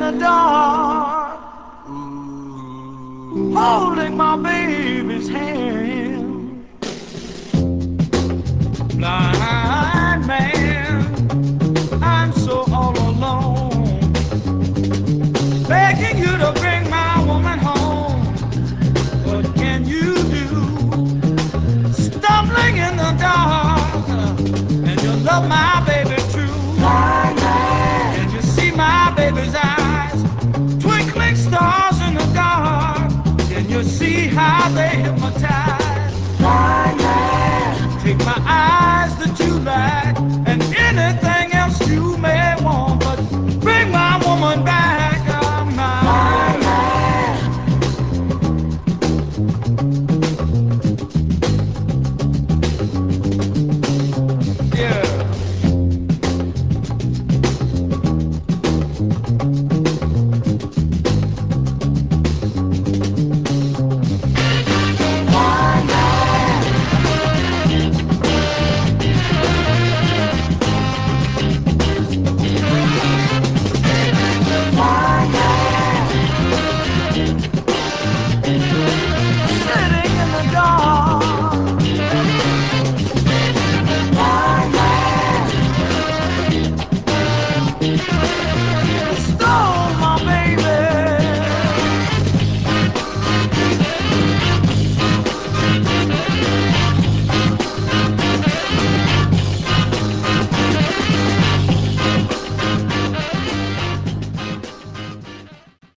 the dark, holding my baby's hand. Blind man, I'm so all alone, begging you to bring my woman home. What can you do? Stumbling in the dark, and you love my baby true. Can you see my baby's eyes, twinkling stars in the dark? Can you see how they hypnotize?